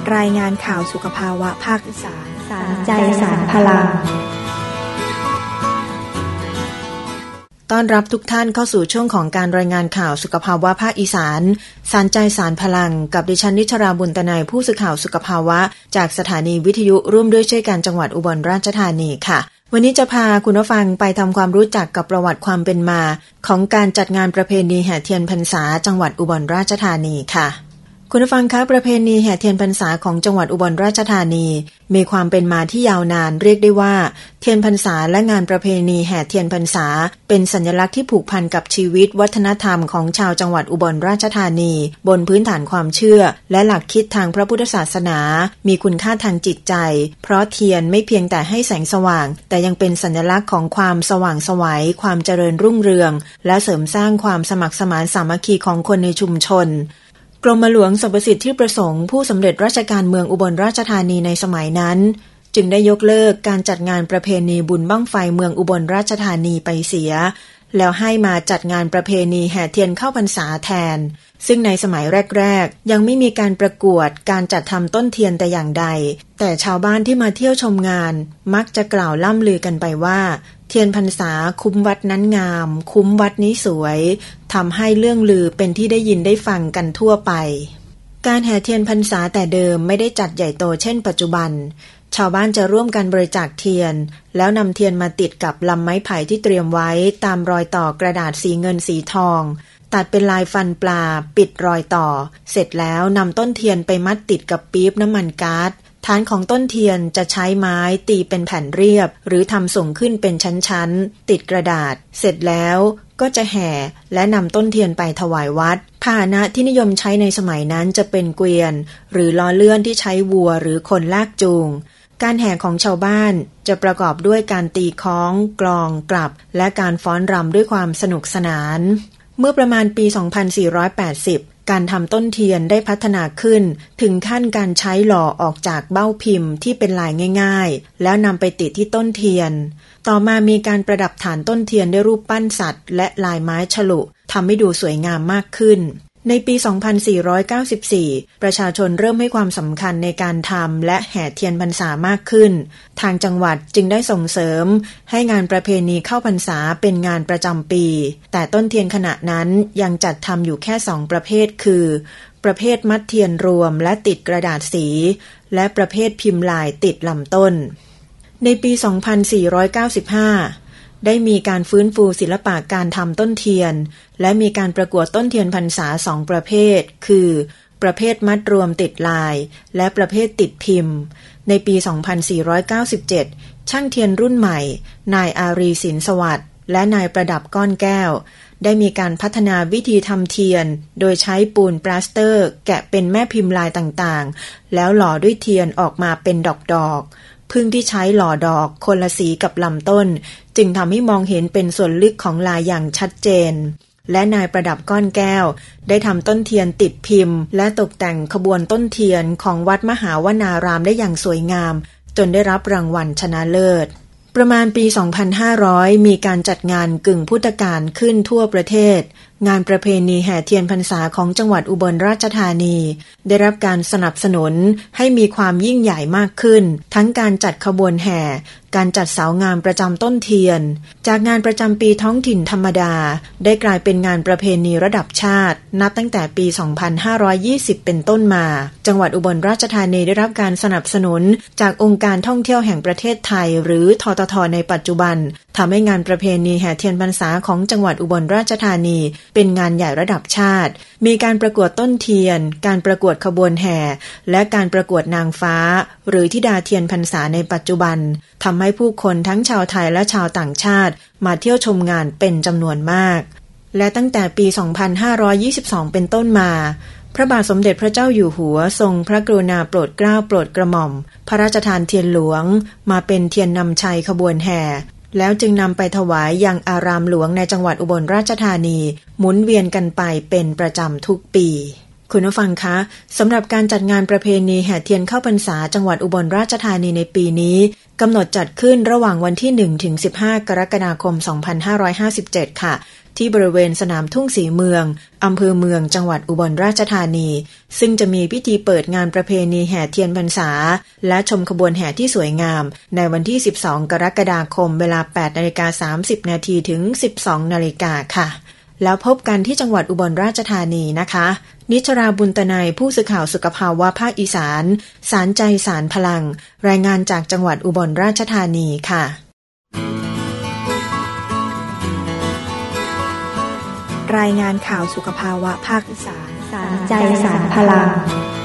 รายงานข่าวสุขภาวะภาคอีสานสารใจสารพลังต้อนรับทุกท่านเข้าสู่ช่วงของการรายงานข่าวสุขภาวะภาคอีสานสารใจสารพลังกับดิฉันนิชราบุญตนัยผู้สื่อข่าวสุขภาวะจากสถานีวิทยุร่วมด้วยช่วยกันจังหวัดอุบลราชธานีค่ะวันนี้จะพาคุณผู้ฟังไปทำความรู้จักกับประวัติความเป็นมาของการจัดงานประเพณีแห่เทียนพรรษาจังหวัดอุบลราชธานีค่ะคุณผู้ฟังคะประเพณีแห่เทียนพรรษาของจังหวัดอุบลราชธานีมีความเป็นมาที่ยาวนานเรียกได้ว่าเทียนพรรษาและงานประเพณีแห่เทียนพรรษาเป็นสัญลักษณ์ที่ผูกพันกับชีวิตวัฒนธรรมของชาวจังหวัดอุบลราชธานีบนพื้นฐานความเชื่อและหลักคิดทางพระพุทธศาสนามีคุณค่าทางจิตใจเพราะเทียนไม่เพียงแต่ให้แสงสว่างแต่ยังเป็นสัญลักษณ์ของความสว่างไสวความเจริญรุ่งเรืองและเสริมสร้างความสมัครสมานสามัคคีของคนในชุมชนกรมหลวงสรรพสิทธิประสงค์ผู้สำเร็จราชการเมืองอุบลราชธานีในสมัยนั้นจึงได้ยกเลิกการจัดงานประเพณีบุญบั้งไฟเมืองอุบลราชธานีไปเสียแล้วให้มาจัดงานประเพณีแห่เทียนเข้าพรรษาแทนซึ่งในสมัยแรกๆยังไม่มีการประกวดการจัดทำต้นเทียนแต่อย่างใดแต่ชาวบ้านที่มาเที่ยวชมงานมักจะกล่าวล่ำลือกันไปว่าเทียนพรรษาคุ้มวัดนั้นงามคุ้มวัดนี้สวยทำให้เรื่องลือเป็นที่ได้ยินได้ฟังกันทั่วไปการแห่เทียนพรรษาแต่เดิมไม่ได้จัดใหญ่โตเช่นปัจจุบันชาวบ้านจะร่วมกันบริจาคเทียนแล้วนำเทียนมาติดกับลำไม้ไผ่ที่เตรียมไว้ตามรอยต่อกระดาษสีเงินสีทองตัดเป็นลายฟันปลาปิดรอยต่อเสร็จแล้วนำต้นเทียนไปมัดติดกับปี๊บน้ำมันก๊าซฐานของต้นเทียนจะใช้ไม้ตีเป็นแผ่นเรียบหรือทำส่งขึ้นเป็นชั้นๆติดกระดาษเสร็จแล้วก็จะแห่และนำต้นเทียนไปถวายวัดพาหนะที่นิยมใช้ในสมัยนั้นจะเป็นเกวียนหรือล้อเลื่อนที่ใช้วัวหรือคนลากจูงการแห่ของชาวบ้านจะประกอบด้วยการตีค้องกลองกลับและการฟ้อนรำด้วยความสนุกสนานเมื่อประมาณปี 2480 การทำต้นเทียนได้พัฒนาขึ้นถึงขั้นการใช้หล่อออกจากเบ้าพิมพ์ที่เป็นลายง่ายๆแล้วนำไปติดที่ต้นเทียนต่อมามีการประดับฐานต้นเทียนด้วยรูปปั้นสัตว์และลายไม้ฉลุทำให้ดูสวยงามมากขึ้นในปี 2494 ประชาชนเริ่มให้ความสำคัญในการทำและแห่เทียนพรรษามากขึ้นทางจังหวัดจึงได้ส่งเสริมให้งานประเพณีเข้าพรรษาเป็นงานประจำปีแต่ต้นเทียนขณะนั้นยังจัดทำอยู่แค่2ประเภทคือประเภทมัดเทียนรวมและติดกระดาษสีและประเภทพิมพ์ลายติดลำต้นในปี 2495ได้มีการฟื้นฟูศิลปะการทำต้นเทียนและมีการประกวดต้นเทียนพรรษา2ประเภทคือประเภทมัดรวมติดลายและประเภทติดพิมพ์ในปี 2497 ช่างเทียนรุ่นใหม่นายอารีสินสวัสดิ์และนายประดับก้อนแก้วได้มีการพัฒนาวิธีทำเทียนโดยใช้ปูนปลาสเตอร์แกะเป็นแม่พิมพ์ลายต่างๆแล้วหล่อด้วยเทียนออกมาเป็นดอกๆพึ่งที่ใช้หล่อดอกคนละสีกับลำต้นจึงทำให้มองเห็นเป็นส่วนลึกของลายอย่างชัดเจนและนายประดับก้อนแก้วได้ทำต้นเทียนติดพิมพ์และตกแต่งขบวนต้นเทียนของวัดมหาวนารามได้อย่างสวยงามจนได้รับรางวัลชนะเลิศประมาณปี 2500 มีการจัดงานกึ่งพุทธกาลขึ้นทั่วประเทศงานประเพณีแห่เทียนพรรษาของจังหวัดอุบลราชธานีได้รับการสนับสนุนให้มีความยิ่งใหญ่มากขึ้นทั้งการจัดขบวนแห่การจัดเสางามประจำต้นเทียนจากงานประจำปีท้องถิ่นธรรมดาได้กลายเป็นงานประเพณีระดับชาตินับตั้งแต่ปี 2520 เป็นต้นมาจังหวัดอุบลราชธานีได้รับการสนับสนุนจากองค์การท่องเที่ยวแห่งประเทศไทยหรือททท.ในปัจจุบันทำให้งานประเพณีแห่เทียนพรรษาของจังหวัดอุบลราชธานีเป็นงานใหญ่ระดับชาติมีการประกวดต้นเทียนการประกวดขบวนแห่และการประกวดนางฟ้าหรือธิดาเทียนพรรษาในปัจจุบันทำให้ผู้คนทั้งชาวไทยและชาวต่างชาติมาเที่ยวชมงานเป็นจำนวนมากและตั้งแต่ปี 2522 เป็นต้นมาพระบาทสมเด็จพระเจ้าอยู่หัวทรงพระกรุณาโปรดเกล้าโปรดกระหม่อมพระราชทานเทียนหลวงมาเป็นเทียนนำชัยขบวนแห่แล้วจึงนำไปถวายยังอารามหลวงในจังหวัดอุบลราชธานีหมุนเวียนกันไปเป็นประจำทุกปีคุณผู้ฟังคะสำหรับการจัดงานประเพณีแห่เทียนเข้าพรรษาจังหวัดอุบลราชธานีในปีนี้กำหนดจัดขึ้นระหว่างวันที่ 1 ถึง 15 กรกฎาคม 2557 ค่ะที่บริเวณสนามทุ่งศรีเมืองอำเภอเมืองจังหวัดอุบลราชธานีซึ่งจะมีพิธีเปิดงานประเพณีแห่เทียนพรรษาและชมขบวนแห่ที่สวยงามในวันที่12กรกฎาคมเวลา 8:30 น.ถึง 12 น.ค่ะแล้วพบกันที่จังหวัดอุบลราชธานีนะคะนิชราบุญตนัยผู้สื่อข่าวสุขภาวะภาคอีสานสารใจสารพลังรายงานจากจังหวัดอุบลราชธานีค่ะรายงานข่าวสุขภาวะภาคอีสานสารใจสารพลัง